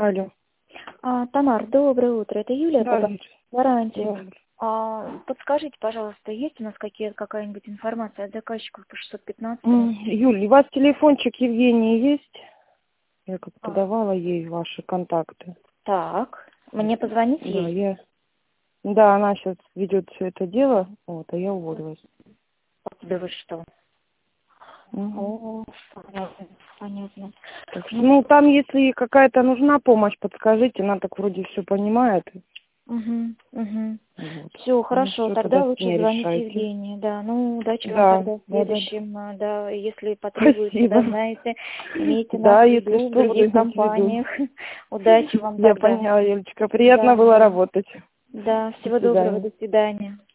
Алло. Тамар, доброе утро. Это Юлия Да, Гарантия. да. Подскажите, пожалуйста, есть у нас какая-нибудь информация от заказчиков по 615? Юль, у вас телефончик Евгении есть? Я как-то давала ей ваши контакты. Так, мне позвонить Да, ей? Да, она сейчас ведет все это дело, а я уволилась. Да вы что? Угу. О, понятно. Там, если какая-то нужна помощь, подскажите, она так вроде все понимает. Угу. Вот. Все, хорошо, Всё, тогда с лучше ней звонить решайте. Евгении. Да, удачи вам Да, тогда в да. следующем, да, если потребуется, Спасибо. да, знаете, имейте нас Да, в если виду в что, буду других иметь в виду. компаниях. Удачи вам Я тогда. поняла, Юлечка. Приятно Да, было работать. да, До всего доброго, свидания. до свидания.